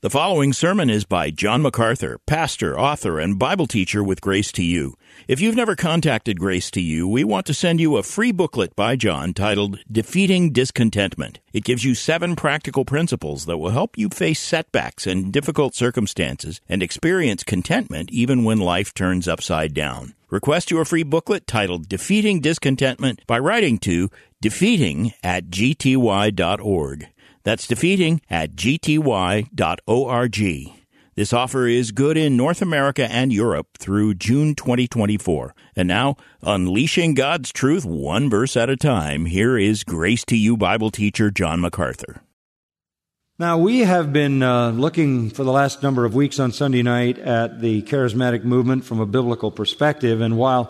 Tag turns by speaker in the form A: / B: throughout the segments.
A: The following sermon is by John MacArthur, pastor, author, and Bible teacher with Grace to You. If you've never contacted Grace to You, we want to send you a free booklet by John titled Defeating Discontentment. It gives you 7 practical principles that will help you face setbacks and difficult circumstances and experience contentment even when life turns upside down. Request your free booklet titled Defeating Discontentment by writing to defeating@gty.org. That's defeating@gty.org. This offer is good in North America and Europe through June 2024. And now, unleashing God's truth one verse at a time, here is Grace to You Bible teacher John MacArthur.
B: Now, we have been looking for the last number of weeks on Sunday night at the charismatic movement from a biblical perspective, and while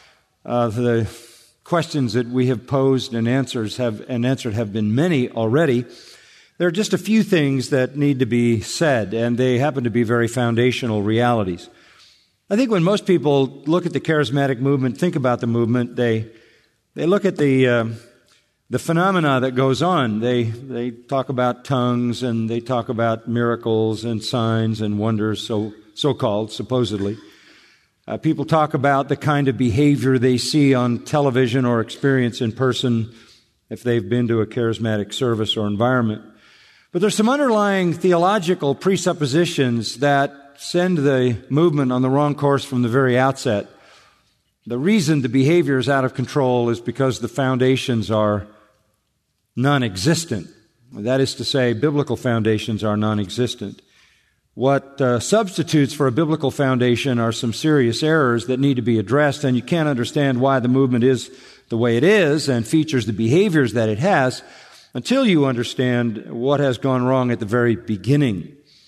B: the questions that we have posed and answered have been many already, there are just a few things that need to be said, and they happen to be very foundational realities. I think when most people look at the charismatic movement, think about the movement, they look at the phenomena that goes on. They talk about tongues, and they talk about miracles and signs and wonders, so-called, supposedly. People talk about the kind of behavior they see on television or experience in person if they've been to a charismatic service or environment. But there's some underlying theological presuppositions that send the movement on the wrong course from the very outset. The reason the behavior is out of control is because the foundations are non-existent. That is to say, biblical foundations are non-existent. What substitutes for a biblical foundation are some serious errors that need to be addressed, and you can't understand why the movement is the way it is and features the behaviors that it has until you understand what has gone wrong at the very beginning.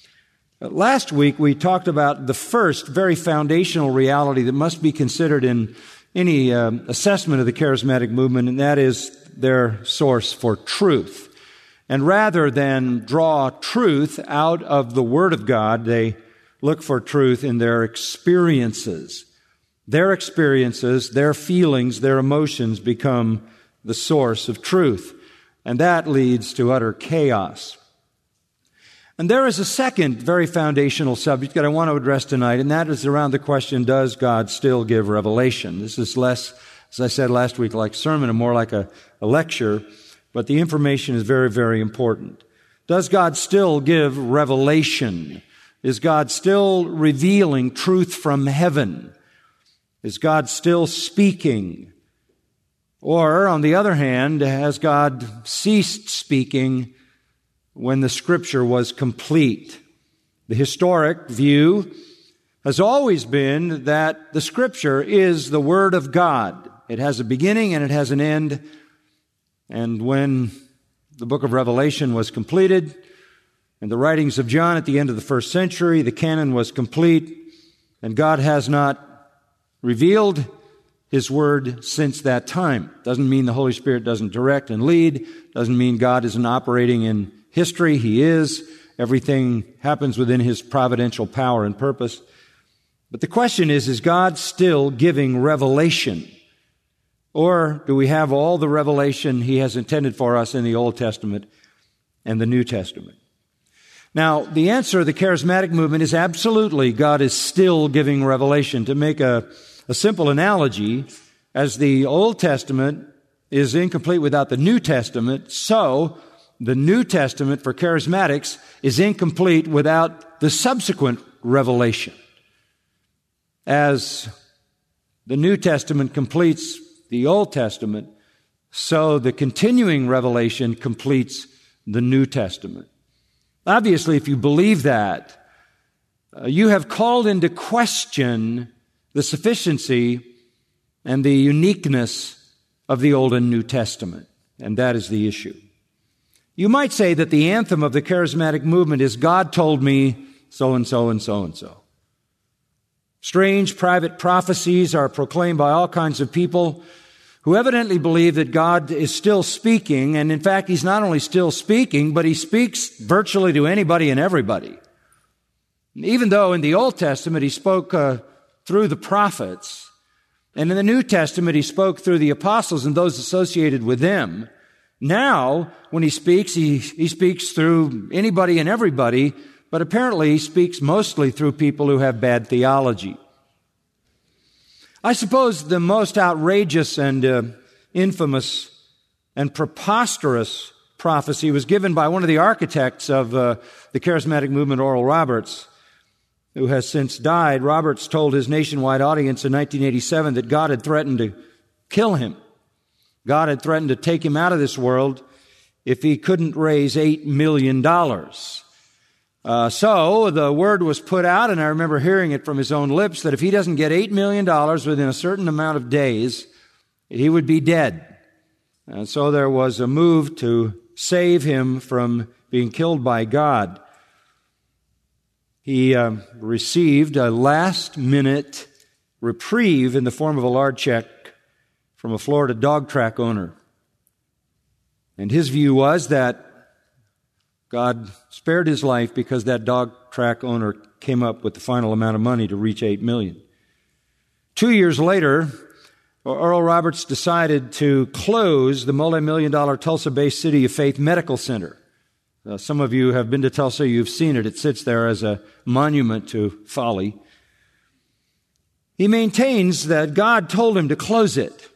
B: Last week, we talked about the first very foundational reality that must be considered in any assessment of the charismatic movement, and that is their source for truth. And rather than draw truth out of the Word of God, they look for truth in their experiences. Their experiences, their feelings, their emotions become the source of truth. And that leads to utter chaos. And there is a second very foundational subject that I want to address tonight, and that is around the question, does God still give revelation? This is less, as I said last week, like sermon and more like a lecture, but the information is very, very important. Does God still give revelation? Is God still revealing truth from heaven? Is God still speaking? Or, on the other hand, has God ceased speaking when the Scripture was complete? The historic view has always been that the Scripture is the Word of God. It has a beginning and it has an end. And when the book of Revelation was completed, and the writings of John at the end of the first century, the canon was complete, and God has not revealed His Word since that time. Doesn't mean the Holy Spirit doesn't direct and lead. Doesn't mean God isn't operating in history. He is. Everything happens within His providential power and purpose. But the question is God still giving revelation? Or do we have all the revelation He has intended for us in the Old Testament and the New Testament? Now, the answer of the charismatic movement is absolutely God is still giving revelation. To make a simple analogy, as the Old Testament is incomplete without the New Testament, so the New Testament for charismatics is incomplete without the subsequent revelation. As the New Testament completes the Old Testament, so the continuing revelation completes the New Testament. Obviously, if you believe that, you have called into question the sufficiency and the uniqueness of the Old and New Testament. And that is the issue. You might say that the anthem of the charismatic movement is God told me so-and-so and so-and-so. Strange private prophecies are proclaimed by all kinds of people who evidently believe that God is still speaking, and in fact, He's not only still speaking, but He speaks virtually to anybody and everybody. Even though in the Old Testament He spoke through the prophets, and in the New Testament He spoke through the apostles and those associated with them, now, when He speaks through anybody and everybody but apparently he speaks mostly through people who have bad theology. I suppose the most outrageous and infamous and preposterous prophecy was given by one of the architects of the charismatic movement, Oral Roberts, who has since died. Roberts told his nationwide audience in 1987 that God had threatened to kill him. God had threatened to take him out of this world if he couldn't raise $8 million. So the word was put out, and I remember hearing it from his own lips, that if he doesn't get $8 million within a certain amount of days, he would be dead. And so there was a move to save him from being killed by God. He received a last-minute reprieve in the form of a large check from a Florida dog track owner. And his view was that God spared his life because that dog track owner came up with the final amount of money to reach $8 million. 2 years later, Oral Roberts decided to close the multi-million-dollar Tulsa-based City of Faith Medical Center. Some of you have been to Tulsa, you've seen it. It sits there as a monument to folly. He maintains that God told him to close it.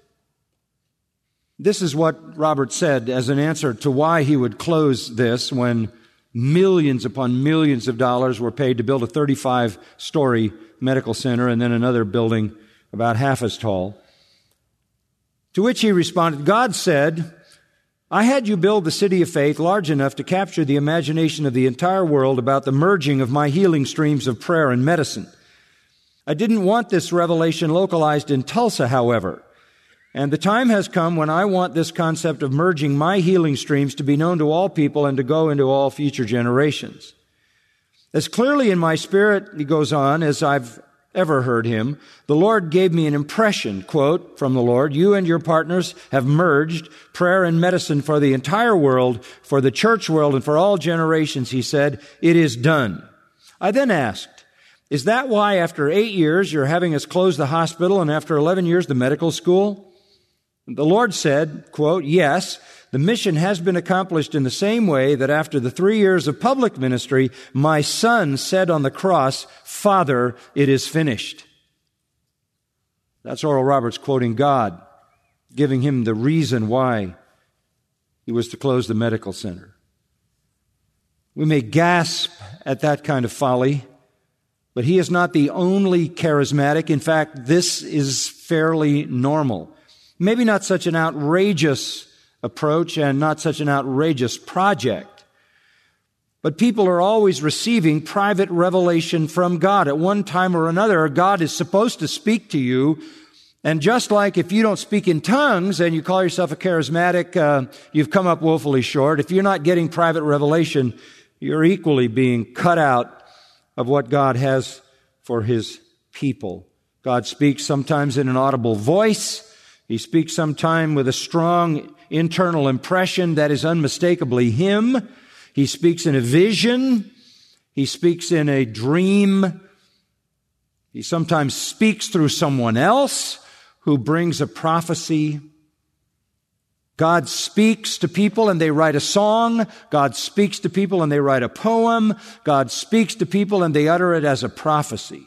B: This is what Roberts said as an answer to why he would close this when millions upon millions of dollars were paid to build a 35-story medical center and then another building about half as tall. To which he responded, God said, I had you build the City of Faith large enough to capture the imagination of the entire world about the merging of my healing streams of prayer and medicine. I didn't want this revelation localized in Tulsa, however. And the time has come when I want this concept of merging my healing streams to be known to all people and to go into all future generations. As clearly in my spirit, he goes on, as I've ever heard him, the Lord gave me an impression, quote, from the Lord, you and your partners have merged prayer and medicine for the entire world, for the church world, and for all generations, he said, it is done. I then asked, is that why after 8 years you're having us close the hospital and after 11 years the medical school? The Lord said, quote, yes, the mission has been accomplished in the same way that after the 3 years of public ministry, my son said on the cross, Father, it is finished. That's Oral Roberts quoting God, giving him the reason why he was to close the medical center. We may gasp at that kind of folly, but he is not the only charismatic. In fact, this is fairly normal. Maybe not such an outrageous approach and not such an outrageous project. But people are always receiving private revelation from God. At one time or another, God is supposed to speak to you. And just like if you don't speak in tongues and you call yourself a charismatic, you've come up woefully short. If you're not getting private revelation, you're equally being cut out of what God has for His people. God speaks sometimes in an audible voice. He speaks sometime with a strong internal impression that is unmistakably Him. He speaks in a vision. He speaks in a dream. He sometimes speaks through someone else who brings a prophecy. God speaks to people and they write a song. God speaks to people and they write a poem. God speaks to people and they utter it as a prophecy.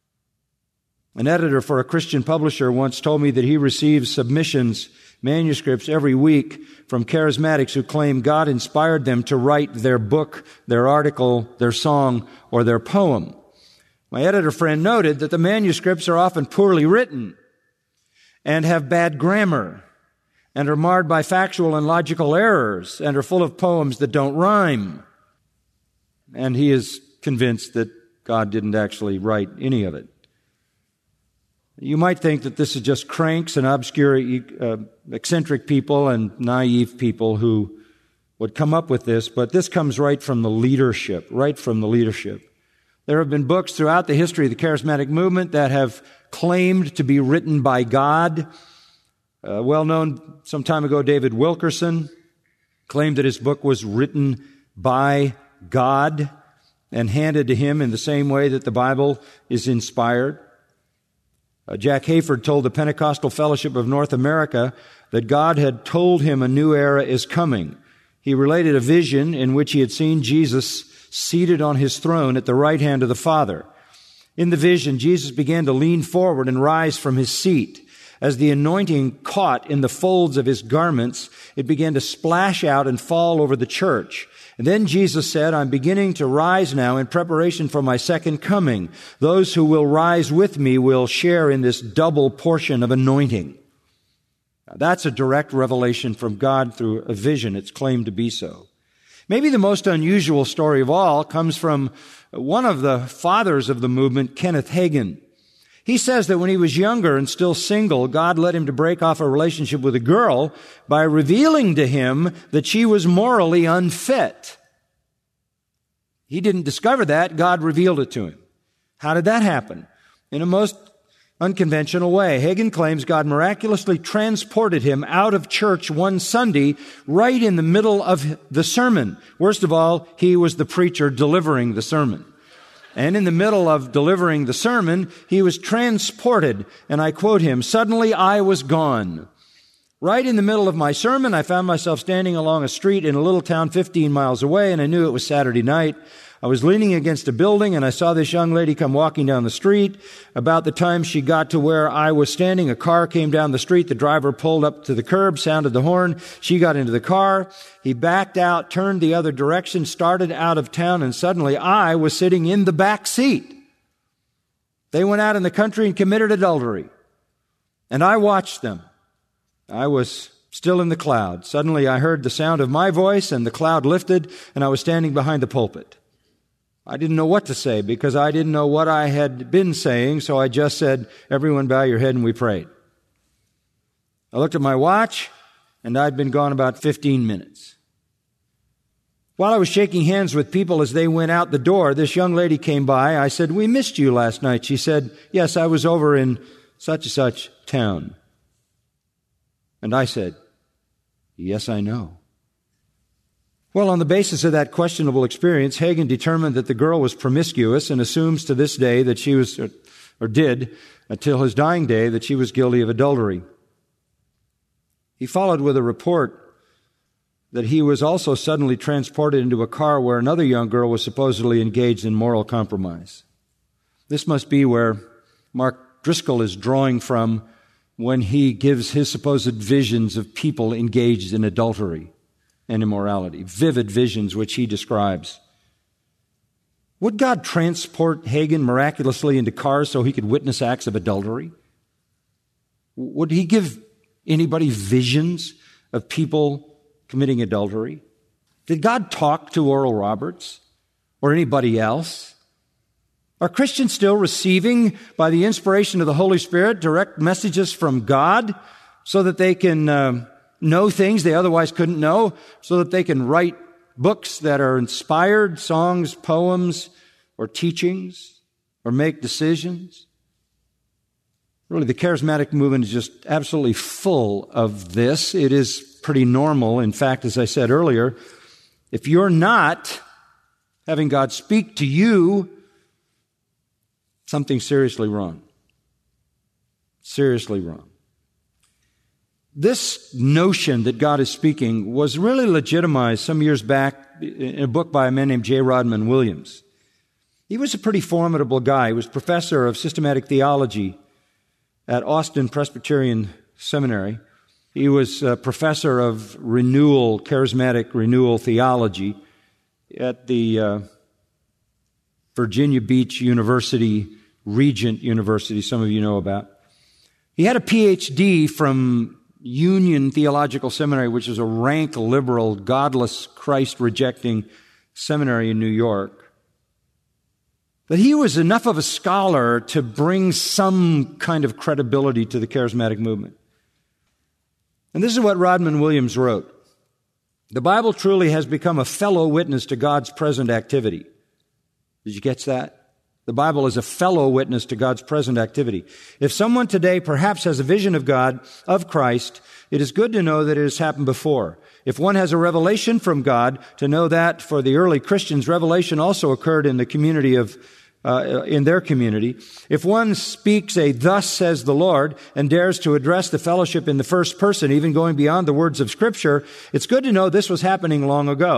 B: An editor for a Christian publisher once told me that he receives submissions, manuscripts every week from charismatics who claim God inspired them to write their book, their article, their song, or their poem. My editor friend noted that the manuscripts are often poorly written and have bad grammar and are marred by factual and logical errors and are full of poems that don't rhyme. And he is convinced that God didn't actually write any of it. You might think that this is just cranks and obscure, eccentric people and naive people who would come up with this, but this comes right from the leadership, There have been books throughout the history of the charismatic movement that have claimed to be written by God. Well known some time ago, David Wilkerson claimed that his book was written by God and handed to him in the same way that the Bible is inspired. Jack Hayford told the Pentecostal Fellowship of North America that God had told him a new era is coming. He related a vision in which he had seen Jesus seated on his throne at the right hand of the Father. In the vision, Jesus began to lean forward and rise from his seat. As the anointing caught in the folds of his garments, it began to splash out and fall over the church. And then Jesus said, I'm beginning to rise now in preparation for my second coming. Those who will rise with me will share in this double portion of anointing. Now, that's a direct revelation from God through a vision. It's claimed to be so. Maybe the most unusual story of all comes from one of the fathers of the movement, Kenneth Hagin. He says that when he was younger and still single, God led him to break off a relationship with a girl by revealing to him that she was morally unfit. He didn't discover that. God revealed it to him. How did that happen? In a most unconventional way. Hagin claims God miraculously transported him out of church one Sunday right in the middle of the sermon. Worst of all, he was the preacher delivering the sermon. And in the middle of delivering the sermon, he was transported, and I quote him, "Suddenly I was gone." Right in the middle of my sermon, I found myself standing along a street in a little town 15 miles away, and I knew it was Saturday night. I was leaning against a building, and I saw this young lady come walking down the street. About the time she got to where I was standing, a car came down the street. The driver pulled up to the curb, sounded the horn. She got into the car. He backed out, turned the other direction, started out of town, and suddenly I was sitting in the back seat. They went out in the country and committed adultery. And I watched them. I was still in the cloud. Suddenly I heard the sound of my voice, and the cloud lifted, and I was standing behind the pulpit. I didn't know what to say because I didn't know what I had been saying, so I just said, "Everyone bow your head," and we prayed. I looked at my watch, and I'd been gone about 15 minutes. While I was shaking hands with people as they went out the door, this young lady came by. I said, "We missed you last night." She said, "Yes, I was over in such and such town." And I said, "Yes, I know." Well, on the basis of that questionable experience, Hagin determined that the girl was promiscuous and assumes to this day that she was, or did, until his dying day, that she was guilty of adultery. He followed with a report that he was also suddenly transported into a car where another young girl was supposedly engaged in moral compromise. This must be where Mark Driscoll is drawing from when he gives his supposed visions of people engaged in adultery and immorality, vivid visions which he describes. Would God transport Hagin miraculously into cars so he could witness acts of adultery? Would he give anybody visions of people committing adultery? Did God talk to Oral Roberts or anybody else? Are Christians still receiving, by the inspiration of the Holy Spirit, direct messages from God so that they can know things they otherwise couldn't know, so that they can write books that are inspired, songs, poems, or teachings, or make decisions? Really, the charismatic movement is just absolutely full of this. It is pretty normal. In fact, as I said earlier, if you're not having God speak to you, something's seriously wrong. Seriously wrong. This notion that God is speaking was really legitimized some years back in a book by a man named J. Rodman Williams. He was a pretty formidable guy. He was professor of systematic theology at Austin Presbyterian Seminary. He was a professor of charismatic renewal theology at the Virginia Beach University, Regent University, some of you know about. He had a PhD from Union Theological Seminary, which is a rank liberal, godless, Christ-rejecting seminary in New York. But he was enough of a scholar to bring some kind of credibility to the charismatic movement. And this is what Rodman Williams wrote. The Bible truly has become a fellow witness to God's present activity. Did you catch that? The Bible is a fellow witness to God's present activity. If someone today perhaps has a vision of God, of Christ, it is good to know that it has happened before. If one has a revelation from God, to know that for the early Christians, revelation also occurred in the community in their community. If one speaks a "thus says the Lord" and dares to address the fellowship in the first person, even going beyond the words of Scripture, it's good to know this was happening long ago.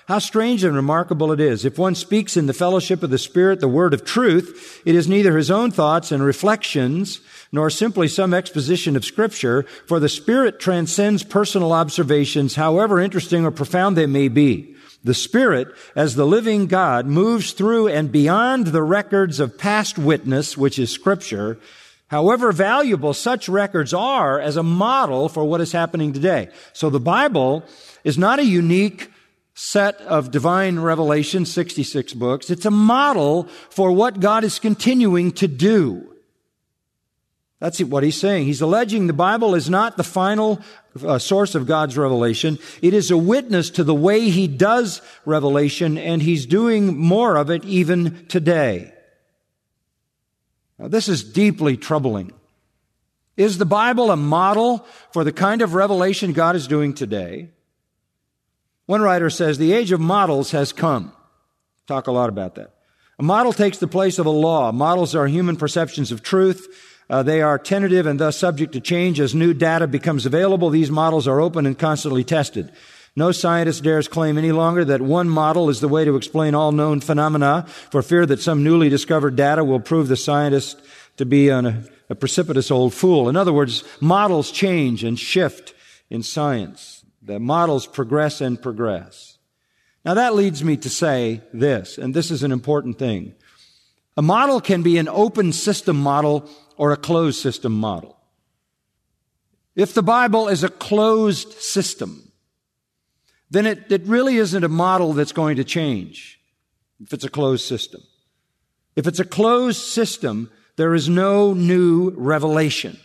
B: How strange and remarkable it is. If one speaks in the fellowship of the Spirit, the word of truth, it is neither his own thoughts and reflections, nor simply some exposition of Scripture, for the Spirit transcends personal observations, however interesting or profound they may be. The Spirit, as the living God, moves through and beyond the records of past witness, which is Scripture, however valuable such records are as a model for what is happening today. So the Bible is not a unique set of divine revelation, 66 books. It's a model for what God is continuing to do. That's what he's saying. He's alleging the Bible is not the final source of God's revelation. It is a witness to the way he does revelation, and he's doing more of it even today. Now, this is deeply troubling. Is the Bible a model for the kind of revelation God is doing today? One writer says, the age of models has come. Talk a lot about that. A model takes the place of a law. Models are human perceptions of truth. They are tentative and thus subject to change. As new data becomes available, these models are open and constantly tested. No scientist dares claim any longer that one model is the way to explain all known phenomena, for fear that some newly discovered data will prove the scientist to be a precipitous old fool. In other words, models change and shift in science. The models progress and progress. Now that leads me to say this, and this is an important thing. A model can be an open system model or a closed system model. If the Bible is a closed system, then it really isn't a model that's going to change if it's a closed system. If it's a closed system, there is no new revelation.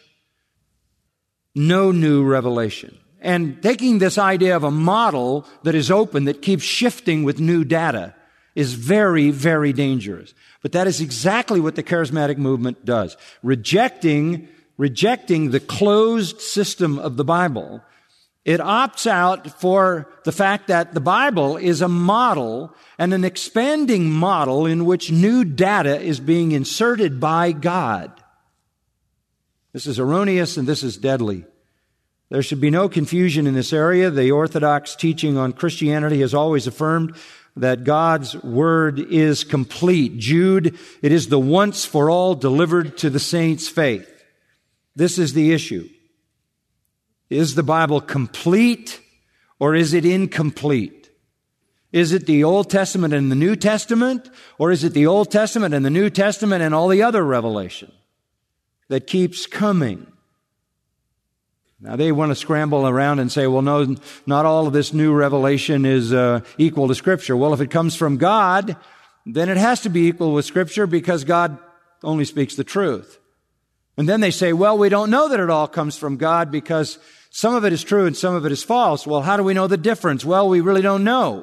B: No new revelation. And taking this idea of a model that is open, that keeps shifting with new data, is very, very dangerous. But that is exactly what the charismatic movement does. Rejecting the closed system of the Bible, it opts out for the fact that the Bible is a model and an expanding model in which new data is being inserted by God. This is erroneous and this is deadly. There should be no confusion in this area. The Orthodox teaching on Christianity has always affirmed that God's Word is complete. Jude, it is the once for all delivered to the saints' faith. This is the issue. Is the Bible complete or is it incomplete? Is it the Old Testament and the New Testament, or is it the Old Testament and the New Testament and all the other revelation that keeps coming? Now, they want to scramble around and say, well, no, not all of this new revelation is equal to Scripture. Well, if it comes from God, then it has to be equal with Scripture because God only speaks the truth. And then they say, well, we don't know that it all comes from God because some of it is true and some of it is false. Well, how do we know the difference? Well, we really don't know.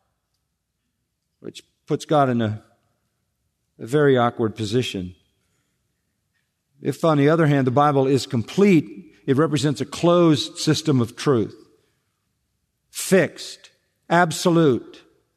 B: Which puts God in a very awkward position. If, on the other hand, the Bible is complete, it represents a closed system of truth. Fixed, absolute,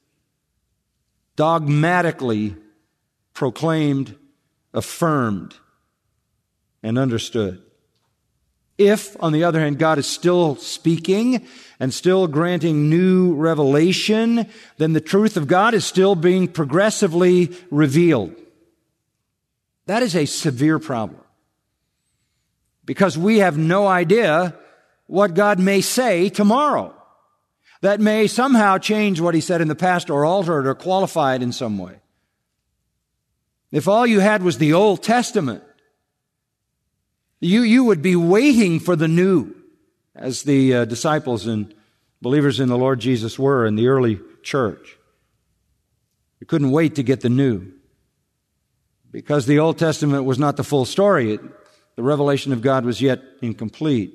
B: dogmatically proclaimed, affirmed, and understood. If, on the other hand, God is still speaking and still granting new revelation, then the truth of God is still being progressively revealed. That is a severe problem. Because we have no idea what God may say tomorrow. That may somehow change what He said in the past or alter it or qualify it in some way. If all you had was the Old Testament, you would be waiting for the new, as the disciples and believers in the Lord Jesus were in the early church. You couldn't wait to get the new. Because the Old Testament was not the full story. The revelation of God was yet incomplete.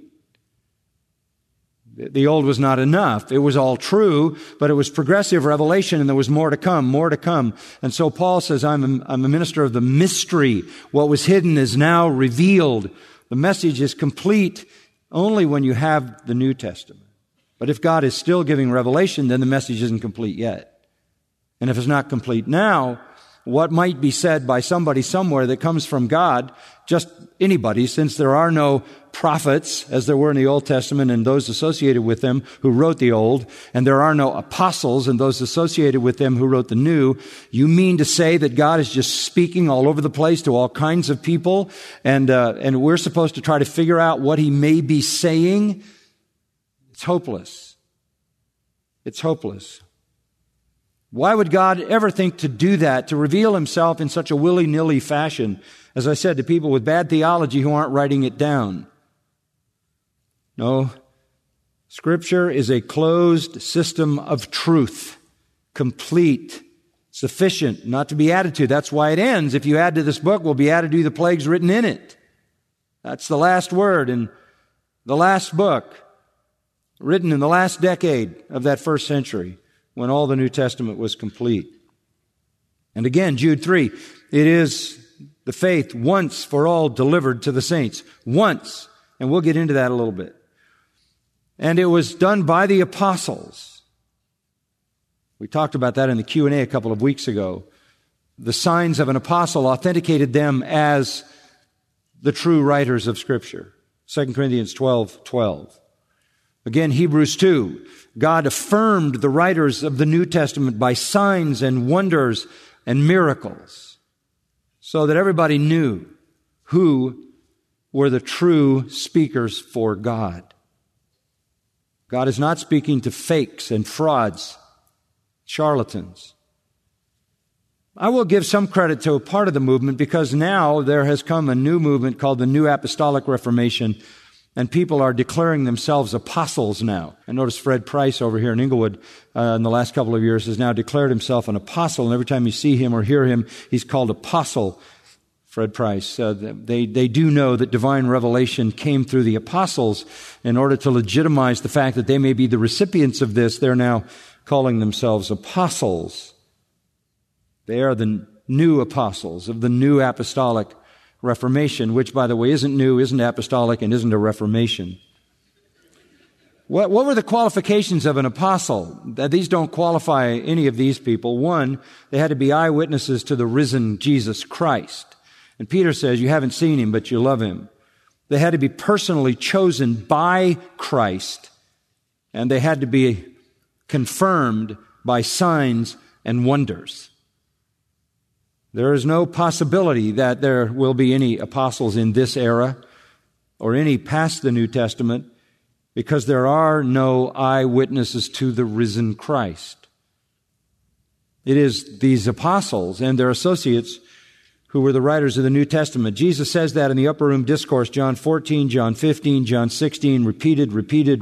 B: The old was not enough. It was all true, but it was progressive revelation, and there was more to come, more to come. And so Paul says, I'm a minister of the mystery. What was hidden is now revealed. The message is complete only when you have the New Testament. But if God is still giving revelation, then the message isn't complete yet. And if it's not complete now, what might be said by somebody somewhere that comes from God, just anybody, since there are no prophets, as there were in the Old Testament and those associated with them who wrote the Old, and there are no apostles and those associated with them who wrote the New. You mean to say that God is just speaking all over the place to all kinds of people, and we're supposed to try to figure out what he may be saying? It's hopeless. It's hopeless. Why would God ever think to do that, to reveal himself in such a willy-nilly fashion, as I said, to people with bad theology who aren't writing it down? No. Scripture is a closed system of truth, complete, sufficient, not to be added to. That's why it ends. If you add to this book, will be added to you the plagues written in it. That's the last word in the last book, written in the last decade of that first century, when all the New Testament was complete. And again, Jude 3, it is the faith once for all delivered to the saints. Once. And we'll get into that a little bit. And it was done by the apostles. We talked about that in the Q&A a couple of weeks ago. The signs of an apostle authenticated them as the true writers of Scripture. 2 Corinthians 12:12. Again, Hebrews 2, God affirmed the writers of the New Testament by signs and wonders and miracles, so that everybody knew who were the true speakers for God. God is not speaking to fakes and frauds, charlatans. I will give some credit to a part of the movement, because now there has come a new movement called the New Apostolic Reformation, and people are declaring themselves apostles now. I notice Fred Price over here in Inglewood in the last couple of years has now declared himself an apostle, and every time you see him or hear him, he's called apostle. Fred Price. They do know that divine revelation came through the apostles. In order to legitimize the fact that they may be the recipients of this, they're now calling themselves apostles. They are the new apostles of the New Apostolic Reformation, which, by the way, isn't new, isn't apostolic, and isn't a reformation. What were the qualifications of an apostle? These don't qualify any of these people. One, they had to be eyewitnesses to the risen Jesus Christ. And Peter says, you haven't seen him, but you love him. They had to be personally chosen by Christ, and they had to be confirmed by signs and wonders. There is no possibility that there will be any apostles in this era or any past the New Testament, because there are no eyewitnesses to the risen Christ. It is these apostles and their associates who were the writers of the New Testament. Jesus says that in the Upper Room Discourse, John 14, John 15, John 16, repeated,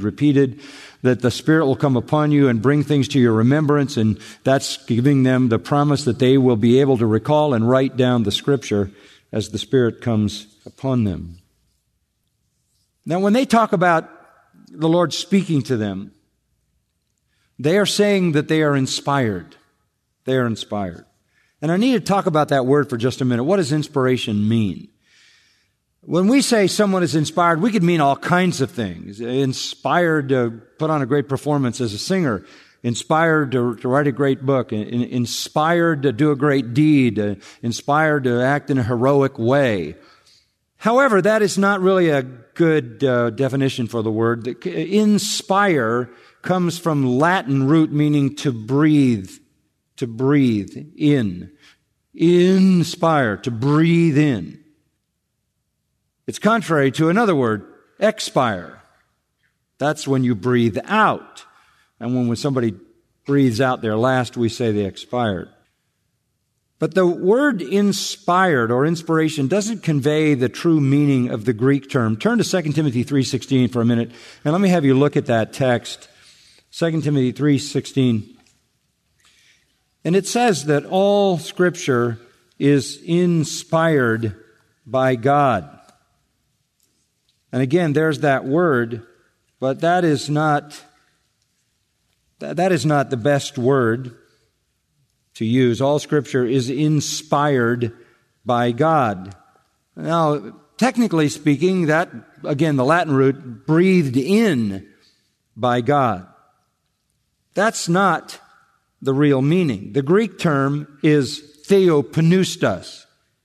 B: that the Spirit will come upon you and bring things to your remembrance, and that's giving them the promise that they will be able to recall and write down the Scripture as the Spirit comes upon them. Now, when they talk about the Lord speaking to them, they are saying that they are inspired. They are inspired. And I need to talk about that word for just a minute. What does inspiration mean? When we say someone is inspired, we could mean all kinds of things. Inspired to put on a great performance as a singer, inspired to write a great book, inspired to do a great deed, inspired to act in a heroic way. However, that is not really a good definition for the word. Inspire comes from Latin root meaning to breathe in. Inspire, to breathe in. It's contrary to another word, expire. That's when you breathe out. And when somebody breathes out their last, we say they expired. But the word inspired or inspiration doesn't convey the true meaning of the Greek term. Turn to 2 Timothy 3:16 for a minute, and let me have you look at that text. 2 Timothy 3:16. And it says that all Scripture is inspired by God. And again, there's that word, but that is not the best word to use. All Scripture is inspired by God. Now, technically speaking, that, again, the Latin root, breathed in by God. That's not the real meaning. The Greek term is theopneustos.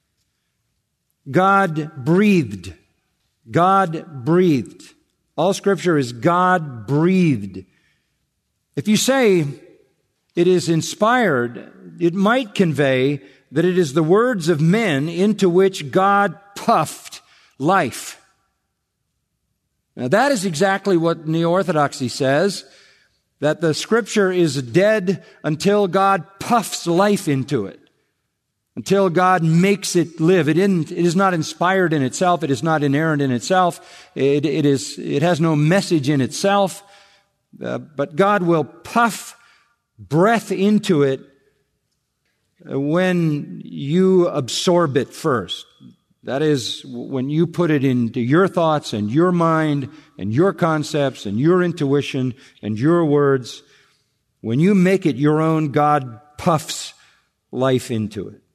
B: God breathed. God breathed. All Scripture is God breathed. If you say it is inspired, it might convey that it is the words of men into which God puffed life. Now that is exactly what Neo-Orthodoxy says, that the Scripture is dead until God puffs life into it, until God makes it live. It is not inspired in itself. It is not inerrant in itself. It has no message in itself. But God will puff breath into it when you absorb it first. That is, when you put it into your thoughts and your mind and your concepts and your intuition and your words, when you make it your own, God puffs life into it.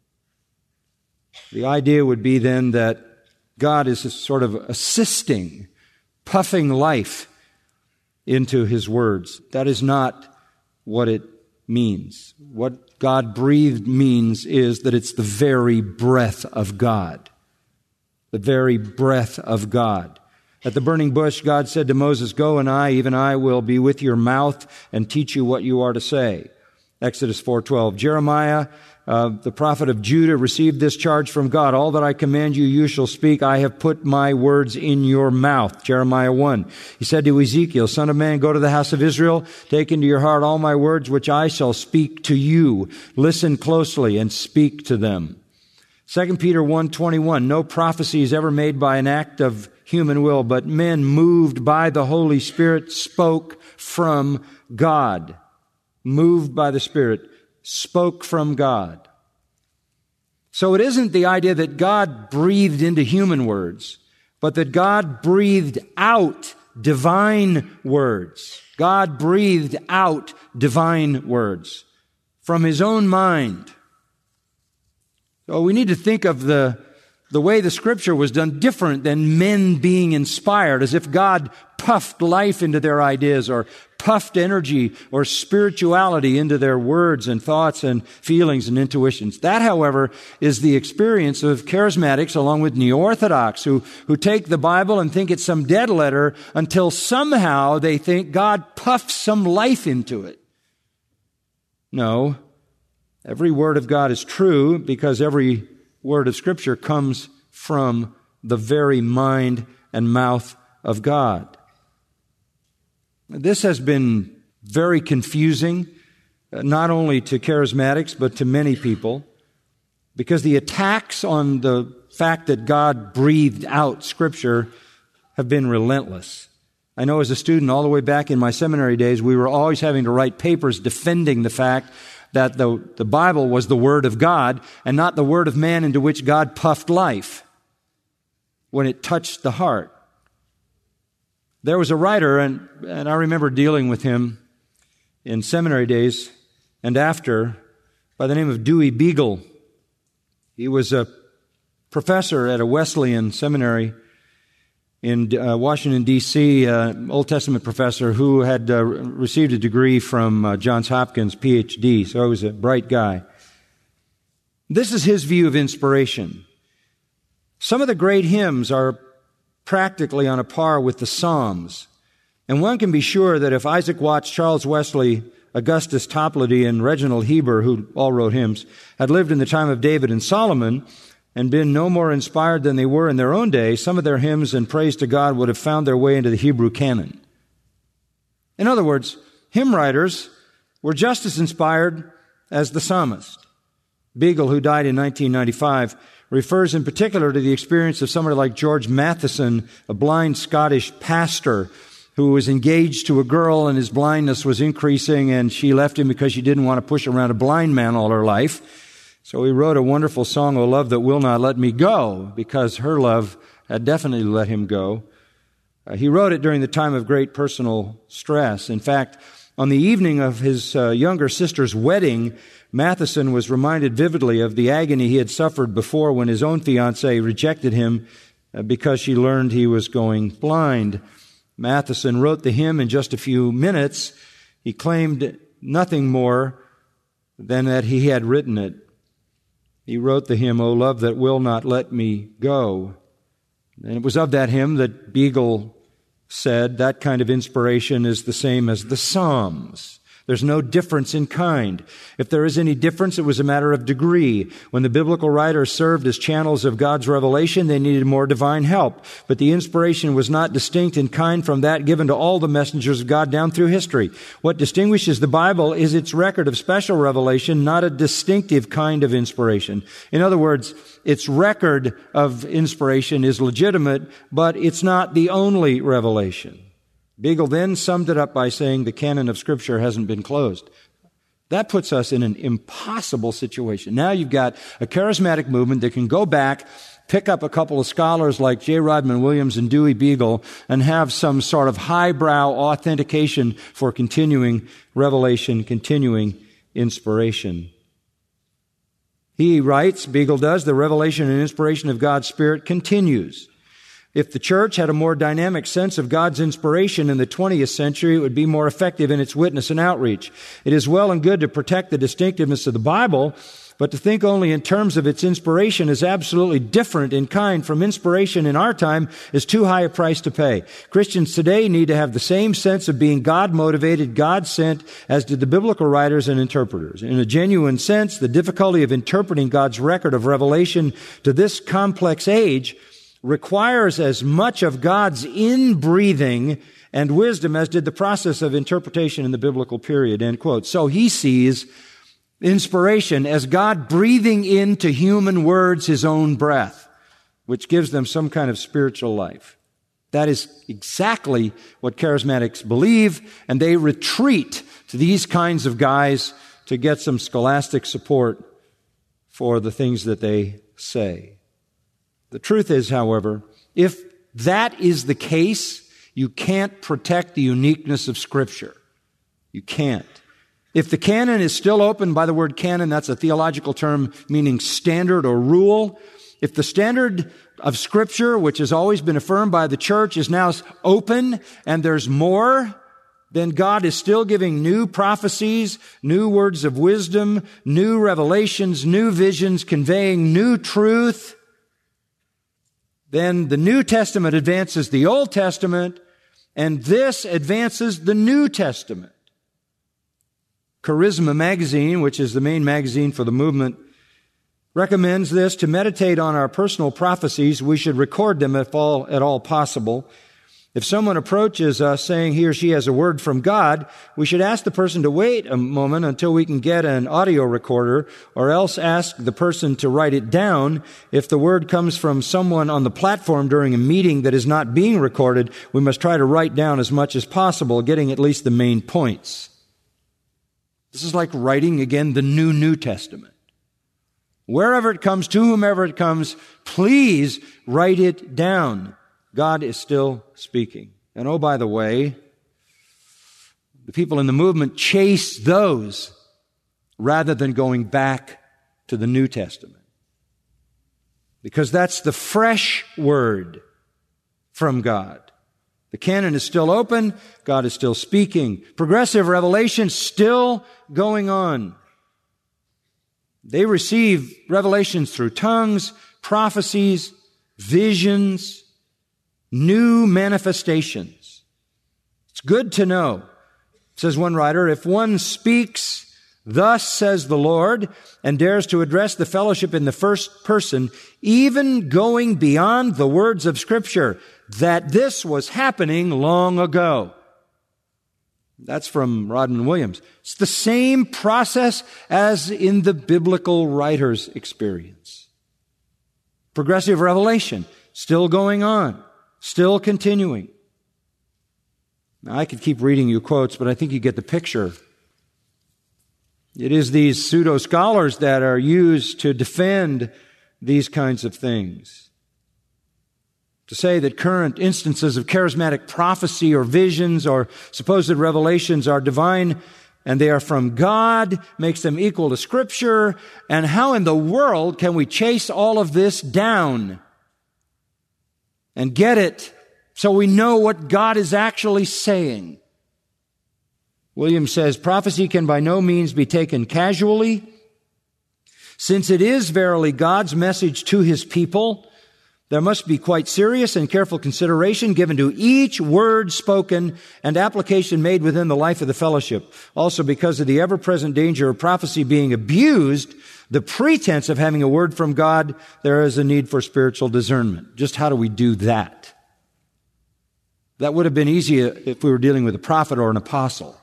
B: The idea would be then that God is sort of assisting, puffing life into His words. That is not what it means. What God breathed means is that it's the very breath of God. The very breath of God. At the burning bush, God said to Moses, "Go, and I, even I, will be with your mouth and teach you what you are to say." Exodus 4:12. Jeremiah, the prophet of Judah, received this charge from God. "All that I command you, you shall speak. I have put my words in your mouth." Jeremiah 1. He said to Ezekiel, "Son of man, go to the house of Israel. Take into your heart all my words, which I shall speak to you. Listen closely and speak to them." 2 Peter 1:21, no prophecy is ever made by an act of human will, but men moved by the Holy Spirit spoke from God. Moved by the Spirit spoke from God. So it isn't the idea that God breathed into human words, but that God breathed out divine words. God breathed out divine words from His own mind. So we need to think of the way the Scripture was done different than men being inspired, as if God puffed life into their ideas or puffed energy or spirituality into their words and thoughts and feelings and intuitions. That, however, is the experience of charismatics along with Neo-Orthodox who take the Bible and think it's some dead letter until somehow they think God puffs some life into it. No. Every word of God is true because every word of Scripture comes from the very mind and mouth of God. This has been very confusing, not only to charismatics, but to many people, because the attacks on the fact that God breathed out Scripture have been relentless. I know as a student, all the way back in my seminary days, we were always having to write papers defending the fact that the Bible was the Word of God and not the Word of man into which God puffed life when it touched the heart. There was a writer, and I remember dealing with him in seminary days and after, by the name of Dewey Beagle. He was a professor at a Wesleyan seminary in Washington, D.C., Old Testament professor who had received a degree from Johns Hopkins, Ph.D., so he was a bright guy. This is his view of inspiration. Some of the great hymns are practically on a par with the Psalms, and one can be sure that if Isaac Watts, Charles Wesley, Augustus Toplady, and Reginald Heber, who all wrote hymns, had lived in the time of David and Solomon, and been no more inspired than they were in their own day, some of their hymns and praise to God would have found their way into the Hebrew canon. In other words, hymn writers were just as inspired as the psalmist. Beagle, who died in 1995, refers in particular to the experience of somebody like George Matheson, a blind Scottish pastor who was engaged to a girl and his blindness was increasing and she left him because she didn't want to push around a blind man all her life. So he wrote a wonderful song, "O Love That Will Not Let Me Go," because her love had definitely let him go. He wrote it during the time of great personal stress. In fact, on the evening of his younger sister's wedding, Matheson was reminded vividly of the agony he had suffered before when his own fiancée rejected him because she learned he was going blind. Matheson wrote the hymn in just a few minutes. He claimed nothing more than that he had written it. He wrote the hymn, "O Love That Will Not Let Me Go." And it was of that hymn that Beagle said that kind of inspiration is the same as the Psalms. There's no difference in kind. If there is any difference, it was a matter of degree. When the biblical writers served as channels of God's revelation, they needed more divine help. But the inspiration was not distinct in kind from that given to all the messengers of God down through history. What distinguishes the Bible is its record of special revelation, not a distinctive kind of inspiration. In other words, its record of inspiration is legitimate, but it's not the only revelation. Beagle then summed it up by saying the canon of Scripture hasn't been closed. That puts us in an impossible situation. Now you've got a charismatic movement that can go back, pick up a couple of scholars like J. Rodman Williams and Dewey Beagle, and have some sort of highbrow authentication for continuing revelation, continuing inspiration. He writes, Beagle does, the revelation and inspiration of God's Spirit continues. If the church had a more dynamic sense of God's inspiration in the 20th century, it would be more effective in its witness and outreach. It is well and good to protect the distinctiveness of the Bible, but to think only in terms of its inspiration is absolutely different in kind from inspiration in our time is too high a price to pay. Christians today need to have the same sense of being God-motivated, God-sent, as did the biblical writers and interpreters. In a genuine sense, the difficulty of interpreting God's record of revelation to this complex age requires as much of God's inbreathing and wisdom as did the process of interpretation in the biblical period, end quote. So he sees inspiration as God breathing into human words his own breath, which gives them some kind of spiritual life. That is exactly what charismatics believe, and they retreat to these kinds of guys to get some scholastic support for the things that they say. The truth is, however, if that is the case, you can't protect the uniqueness of Scripture. You can't. If the canon is still open, by the word canon, that's a theological term meaning standard or rule. If the standard of Scripture, which has always been affirmed by the church, is now open and there's more, then God is still giving new prophecies, new words of wisdom, new revelations, new visions, conveying new truth. Then the New Testament advances the Old Testament, and this advances the New Testament. Charisma Magazine, which is the main magazine for the movement, recommends this: to meditate on our personal prophecies, we should record them at all possible. If someone approaches us saying he or she has a word from God, we should ask the person to wait a moment until we can get an audio recorder, or else ask the person to write it down. If the word comes from someone on the platform during a meeting that is not being recorded, we must try to write down as much as possible, getting at least the main points. This is like writing, again, the New Testament. Wherever it comes, to whomever it comes, please write it down. God is still speaking. And oh, by the way, the people in the movement chase those rather than going back to the New Testament. Because that's the fresh word from God. The canon is still open. God is still speaking. Progressive revelation still going on. They receive revelations through tongues, prophecies, visions, new manifestations. It's good to know, says one writer, if one speaks, "Thus says the Lord," and dares to address the fellowship in the first person, even going beyond the words of Scripture, that this was happening long ago. That's from Rodman Williams. It's the same process as in the biblical writer's experience. Progressive revelation, still going on. Still continuing. Now, I could keep reading you quotes, but I think you get the picture. It is these pseudo-scholars that are used to defend these kinds of things. To say that current instances of charismatic prophecy or visions or supposed revelations are divine and they are from God makes them equal to Scripture. And how in the world can we chase all of this down and get it so we know what God is actually saying? Williams says, prophecy can by no means be taken casually. Since it is verily God's message to His people, there must be quite serious and careful consideration given to each word spoken and application made within the life of the fellowship. Also, because of the ever-present danger of prophecy being abused, the pretense of having a word from God, there is a need for spiritual discernment. Just how do we do that? That would have been easy if we were dealing with a prophet or an apostle.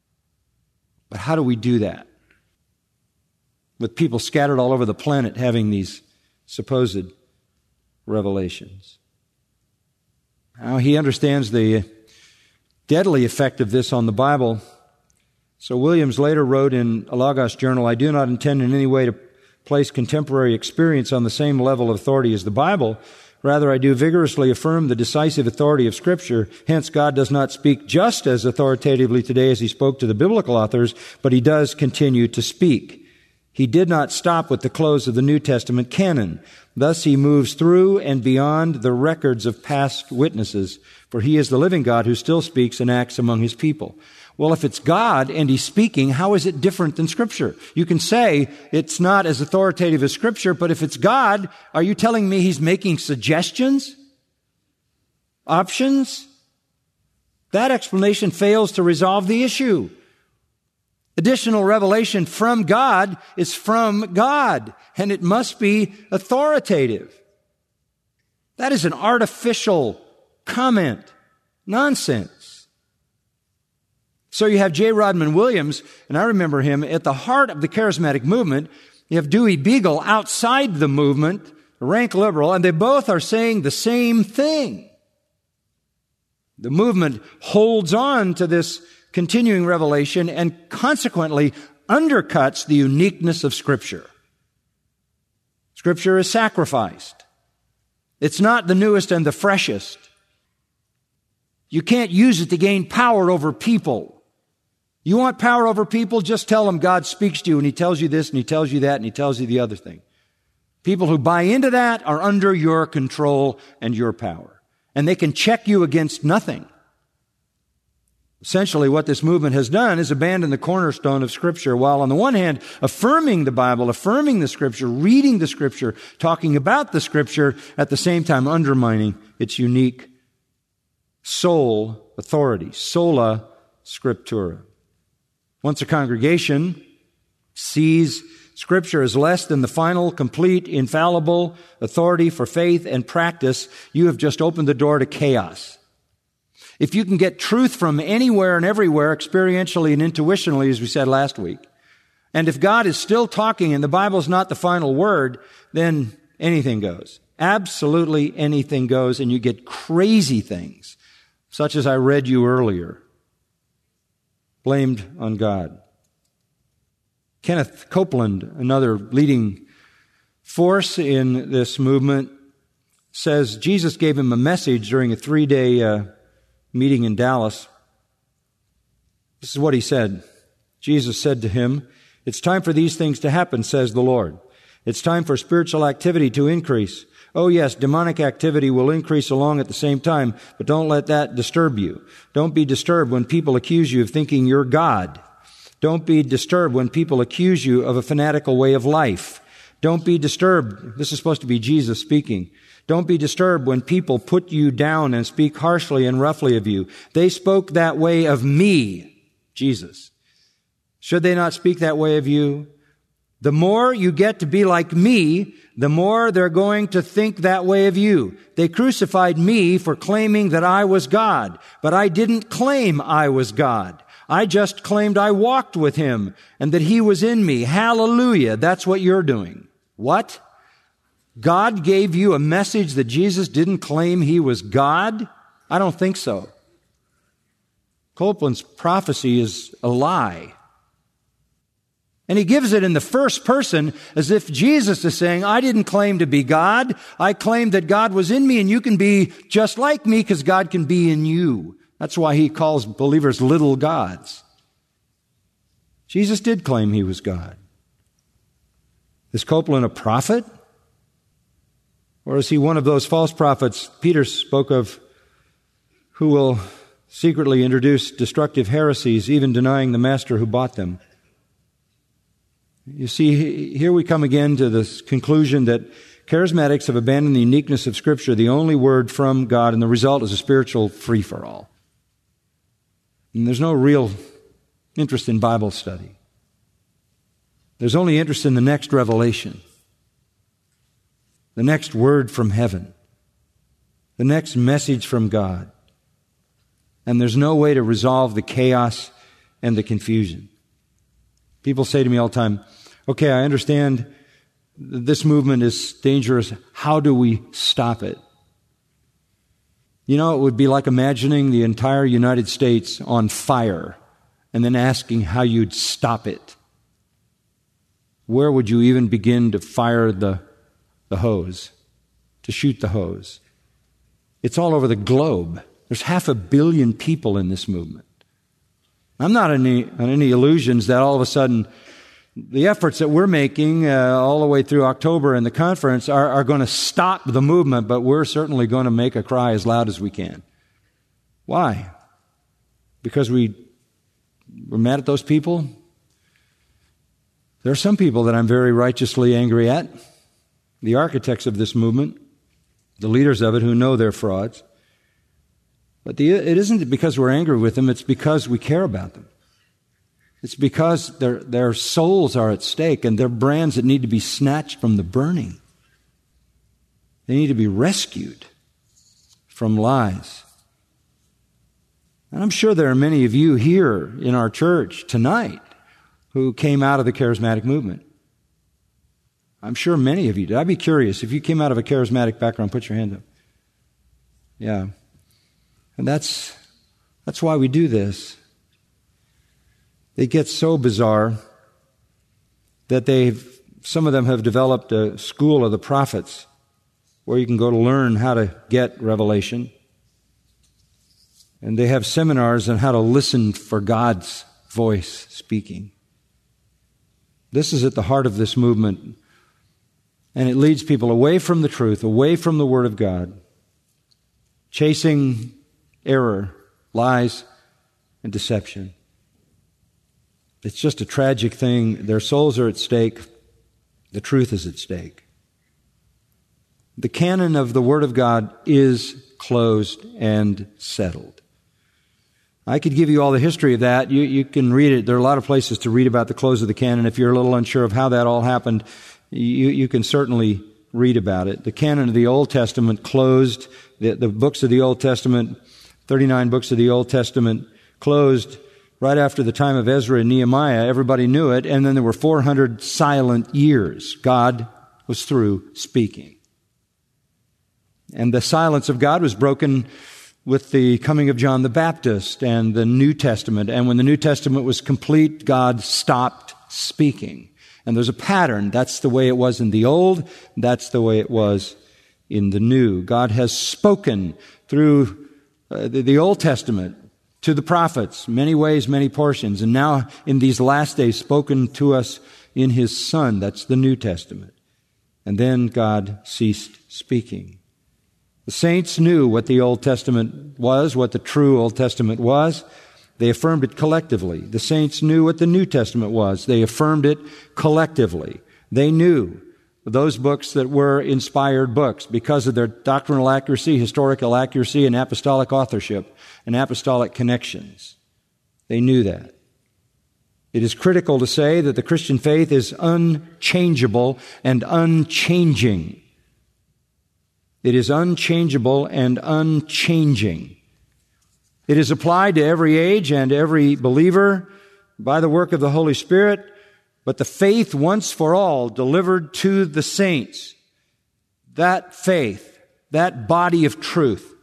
B: But how do we do that? With people scattered all over the planet having these supposed revelations. Now, he understands the deadly effect of this on the Bible. So Williams later wrote in a Logos Journal, I do not intend in any way to place contemporary experience on the same level of authority as the Bible. Rather, I do vigorously affirm the decisive authority of Scripture. Hence, God does not speak just as authoritatively today as He spoke to the biblical authors, but He does continue to speak. He did not stop with the close of the New Testament canon. Thus, He moves through and beyond the records of past witnesses, for He is the living God who still speaks and acts among His people. Well, if it's God and He's speaking, how is it different than Scripture? You can say it's not as authoritative as Scripture, but if it's God, are you telling me He's making suggestions? Options? That explanation fails to resolve the issue. Additional revelation from God is from God, and it must be authoritative. That is an artificial comment. Nonsense. So you have J. Rodman Williams, and I remember him at the heart of the charismatic movement. You have Dewey Beagle outside the movement, a rank liberal, and they both are saying the same thing. The movement holds on to this continuing revelation and consequently undercuts the uniqueness of Scripture. Scripture is sacrificed. It's not the newest and the freshest. You can't use it to gain power over people. You want power over people? Just tell them God speaks to you and He tells you this and He tells you that and He tells you the other thing. People who buy into that are under your control and your power. And they can check you against nothing. Essentially, what this movement has done is abandon the cornerstone of Scripture, while on the one hand, affirming the Bible, affirming the Scripture, reading the Scripture, talking about the Scripture, at the same time undermining its unique sole authority, sola scriptura. Once a congregation sees Scripture as less than the final, complete, infallible authority for faith and practice, you have just opened the door to chaos. If you can get truth from anywhere and everywhere, experientially and intuitionally, as we said last week, and if God is still talking and the Bible is not the final word, then anything goes. Absolutely anything goes, and you get crazy things, such as I read you earlier, blamed on God. Kenneth Copeland, another leading force in this movement, says Jesus gave him a message during a 3-day meeting in Dallas. This is what he said. Jesus said to him, "It's time for these things to happen, says the Lord. It's time for spiritual activity to increase. Oh yes, demonic activity will increase along at the same time, but don't let that disturb you. Don't be disturbed when people accuse you of thinking you're God. Don't be disturbed when people accuse you of a fanatical way of life. Don't be disturbed." This is supposed to be Jesus speaking. "Don't be disturbed when people put you down and speak harshly and roughly of you. They spoke that way of me," Jesus. "Should they not speak that way of you? The more you get to be like me, the more they're going to think that way of you. They crucified me for claiming that I was God, but I didn't claim I was God. I just claimed I walked with Him and that He was in me. Hallelujah. That's what you're doing." What? God gave you a message that Jesus didn't claim He was God? I don't think so. Copeland's prophecy is a lie. And he gives it in the first person as if Jesus is saying, I didn't claim to be God. I claimed that God was in me, and you can be just like me because God can be in you. That's why he calls believers little gods. Jesus did claim He was God. Is Copeland a prophet? Or is he one of those false prophets Peter spoke of, who will secretly introduce destructive heresies, even denying the master who bought them? You see, here we come again to this conclusion that charismatics have abandoned the uniqueness of Scripture, the only word from God, and the result is a spiritual free-for-all. And there's no real interest in Bible study. There's only interest in the next revelation, the next word from heaven, the next message from God. And there's no way to resolve the chaos and the confusion. People say to me all the time, okay, I understand this movement is dangerous. How do we stop it? You know, it would be like imagining the entire United States on fire and then asking how you'd stop it. Where would you even begin to fire the hose, to shoot the hose? It's all over the globe. There's 500 million people in this movement. I'm not on any illusions that all of a sudden the efforts that we're making all the way through October in the conference are going to stop the movement, but we're certainly going to make a cry as loud as we can. Why? Because we're mad at those people? There are some people that I'm very righteously angry at, the architects of this movement, the leaders of it who know they're frauds. But it isn't because we're angry with them, it's because we care about them. It's because their souls are at stake and they're brands that need to be snatched from the burning. They need to be rescued from lies. And I'm sure there are many of you here in our church tonight who came out of the charismatic movement. I'm sure many of you did. I'd be curious, if you came out of a charismatic background, put your hand up. Yeah. And that's why we do this. It gets so bizarre that some of them have developed a school of the prophets where you can go to learn how to get revelation. And they have seminars on how to listen for God's voice speaking. This is at the heart of this movement. And it leads people away from the truth, away from the Word of God, chasing error, lies, and deception. It's just a tragic thing. Their souls are at stake. The truth is at stake. The canon of the Word of God is closed and settled. I could give you all the history of that. You can read it. There are a lot of places to read about the close of the canon. If you're a little unsure of how that all happened, you can certainly read about it. The canon of the Old Testament closed. The books of the Old Testament, 39 books of the Old Testament, closed right after the time of Ezra and Nehemiah. Everybody knew it. And then there were 400 silent years. God was through speaking. And the silence of God was broken with the coming of John the Baptist and the New Testament. And when the New Testament was complete, God stopped speaking. And there's a pattern. That's the way it was in the Old. That's the way it was in the New. God has spoken through the Old Testament to the prophets, many ways, many portions. And now in these last days, spoken to us in His Son. That's the New Testament. And then God ceased speaking. The saints knew what the Old Testament was, what the true Old Testament was. They affirmed it collectively. The saints knew what the New Testament was. They affirmed it collectively. They knew those books that were inspired books because of their doctrinal accuracy, historical accuracy, and apostolic authorship and apostolic connections. They knew that. It is critical to say that the Christian faith is unchangeable and unchanging. It is unchangeable and unchanging. It is applied to every age and every believer by the work of the Holy Spirit, but the faith once for all delivered to the saints, that faith, that body of truth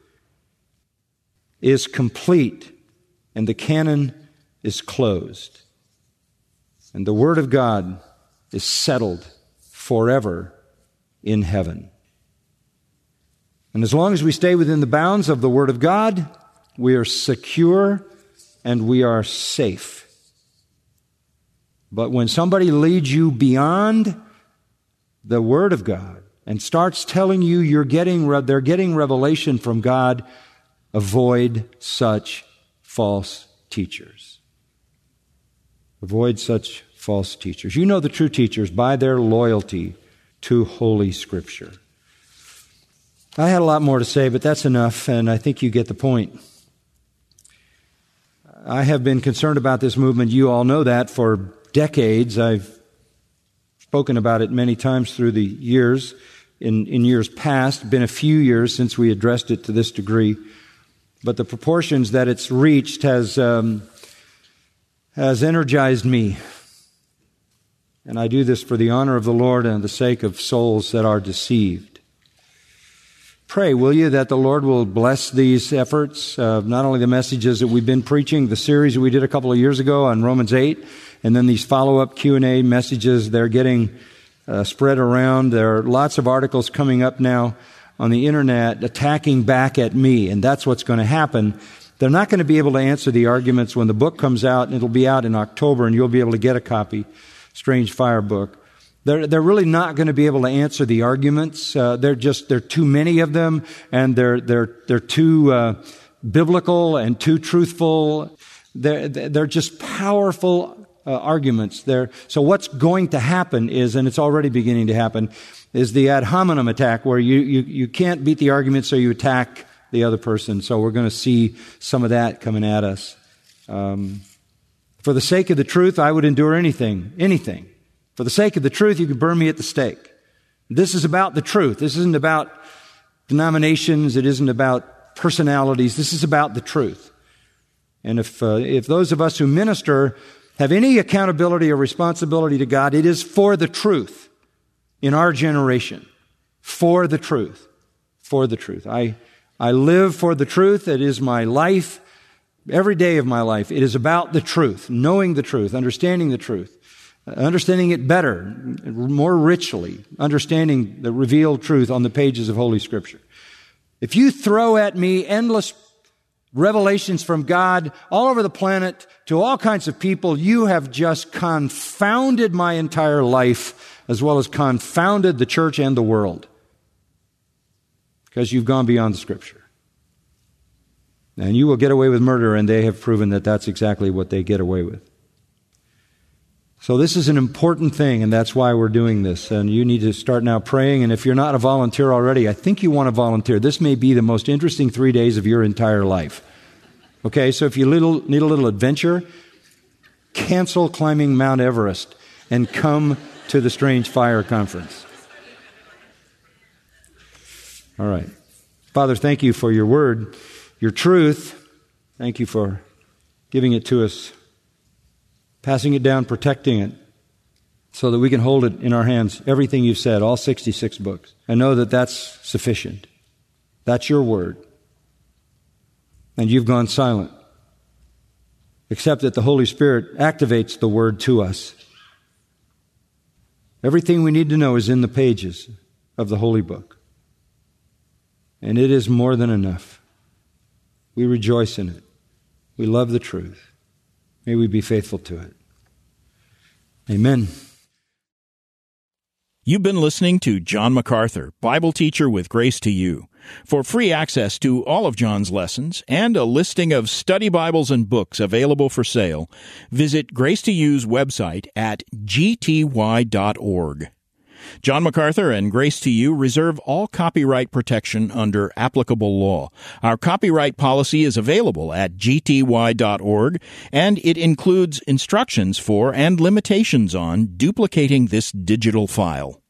B: is complete and the canon is closed. And the Word of God is settled forever in heaven. And as long as we stay within the bounds of the Word of God, we are secure and we are safe. But when somebody leads you beyond the Word of God and starts telling you they're getting revelation from God, avoid such false teachers. Avoid such false teachers. You know the true teachers by their loyalty to Holy Scripture. I had a lot more to say, but that's enough, and I think you get the point. I have been concerned about this movement. You all know that for decades. I've spoken about it many times through the years. In years past, been a few years since we addressed it to this degree. But the proportions that it's reached has energized me. And I do this for the honor of the Lord and the sake of souls that are deceived. Pray, will you, that the Lord will bless these efforts, not only the messages that we've been preaching, the series that we did a couple of years ago on Romans 8, and then these follow-up Q&A messages, they're getting spread around. There are lots of articles coming up now on the internet attacking back at me, and that's what's going to happen. They're not going to be able to answer the arguments when the book comes out, and it'll be out in October, and you'll be able to get a copy, Strange Fire book. They're really not going to be able to answer the arguments. They're too many of them, and they're too biblical and too truthful. They're just powerful arguments. So what's going to happen is, and it's already beginning to happen, is the ad hominem attack, where you can't beat the argument, so you attack the other person. So we're going to see some of that coming at us. For the sake of the truth, I would endure anything. For the sake of the truth, you can burn me at the stake. This is about the truth. This isn't about denominations. It isn't about personalities. This is about the truth. And if those of us who minister have any accountability or responsibility to God, it is for the truth in our generation. For the truth. For the truth. I live for the truth. It is my life. Every day of my life, it is about the truth, knowing the truth, understanding the truth, understanding it better, more richly, understanding the revealed truth on the pages of Holy Scripture. If you throw at me endless revelations from God all over the planet to all kinds of people, you have just confounded my entire life, as well as confounded the church and the world, because you've gone beyond the Scripture. And you will get away with murder, and they have proven that that's exactly what they get away with. So this is an important thing, and that's why we're doing this. And you need to start now praying, and if you're not a volunteer already, I think you want to volunteer. This may be the most interesting 3 days of your entire life. Okay, so if you need a little adventure, cancel climbing Mount Everest and come to the Strange Fire Conference. All right. Father, thank you for your word. Your truth, thank you for giving it to us, passing it down, protecting it, so that we can hold it in our hands, everything you've said, all 66 books, and know that that's sufficient. That's your word. And you've gone silent, except that the Holy Spirit activates the word to us. Everything we need to know is in the pages of the Holy Book. And it is more than enough. We rejoice in it. We love the truth. May we be faithful to it. Amen.
A: You've been listening to John MacArthur, Bible teacher with Grace to You. For free access to all of John's lessons and a listing of study Bibles and books available for sale, visit Grace to You's website at gty.org. John MacArthur and Grace to You reserve all copyright protection under applicable law. Our copyright policy is available at gty.org, and it includes instructions for and limitations on duplicating this digital file.